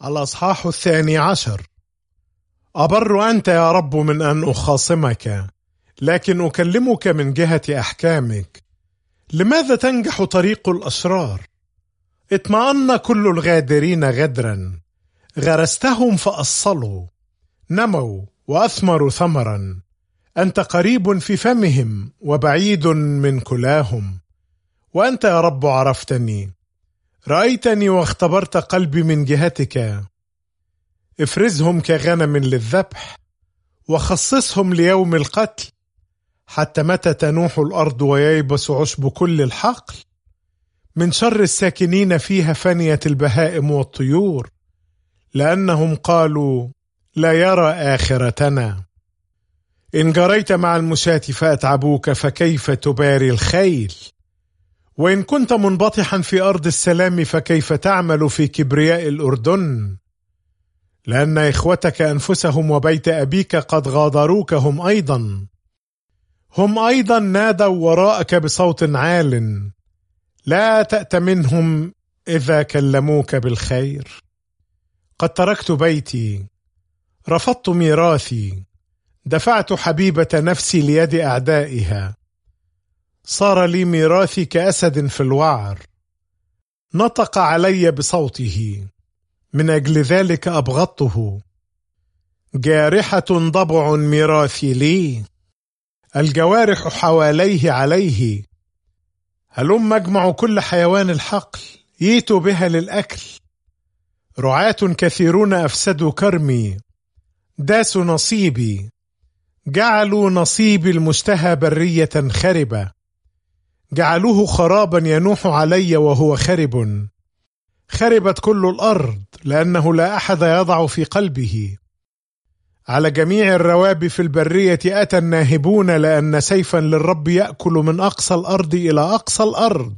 الأصحاح 12. أبر أنت يا رب من أن أخاصمك، لكن أكلمك من جهة أحكامك. لماذا تنجح طريق الأشرار؟ اطمأن كل الغادرين غدرا، غرستهم فأصلوا، نموا وأثمروا ثمرا. أنت قريب في فمهم وبعيد من كلاهم. وأنت يا رب عرفتني، رأيتني واختبرت قلبي من جهتك. افرزهم كغنم للذبح، وخصصهم ليوم القتل. حتى متى تنوح الأرض وييبس عشب كل الحقل؟ من شر الساكنين فيها فنيت البهائم والطيور، لأنهم قالوا لا يرى آخرتنا. إن جريت مع المشاة فأتعبوك، فكيف تباري الخيل؟ وإن كنت منبطحا في أرض السلام، فكيف تعمل في كبرياء الأردن؟ لأن إخوتك أنفسهم وبيت أبيك قد غادروك هم أيضا نادوا وراءك بصوت عال. لا تأت منهم إذا كلموك بالخير. قد تركت بيتي، رفضت ميراثي، دفعت حبيبة نفسي ليد أعدائها. صار لي ميراثي كأسد في الوعر، نطق علي بصوته، من أجل ذلك أبغضته. جارحة ضبع ميراثي لي، الجوارح حواليه عليه. هلم اجمع كل حيوان الحقل، ييتوا بها للأكل. رعاة كثيرون أفسدوا كرمي، داسوا نصيبي، جعلوا نصيبي المشتهى برية خربة. جعلوه خرابا ينوح علي وهو خرب. خربت كل الأرض، لأنه لا أحد يضع في قلبه. على جميع الرواب في البرية أتى الناهبون، لأن سيفا للرب يأكل من أقصى الأرض إلى أقصى الأرض.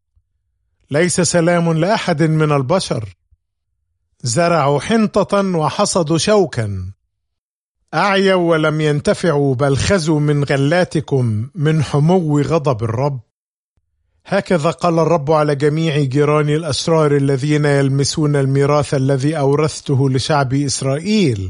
ليس سلام لأحد من البشر. زرعوا حنطة وحصدوا شوكا، أعيوا ولم ينتفعوا، بل خزوا من غلاتكم من حمو غضب الرب. هكذا قال الرب على جميع جيراني الأشرار الذين يلمسون الميراث الذي أورثته لشعب إسرائيل.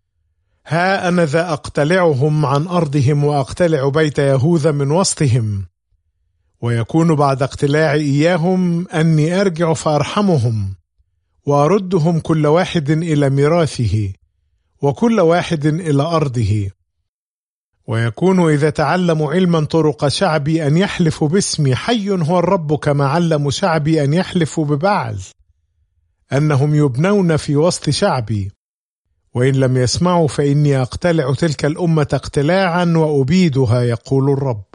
ها أنا ذا أقتلعهم عن أرضهم، وأقتلع بيت يهوذا من وسطهم. ويكون بعد اقتلاعي إياهم أني أرجع فأرحمهم، وأردهم كل واحد إلى ميراثه، وكل واحد إلى أرضه. ويكون إذا تعلموا علما طرق شعبي أن يحلفوا باسمي، حي هو الرب، كما علموا شعبي أن يحلفوا ببعل، أنهم يبنون في وسط شعبي. وإن لم يسمعوا فإني أقتلع تلك الأمة اقتلاعا وأبيدها، يقول الرب.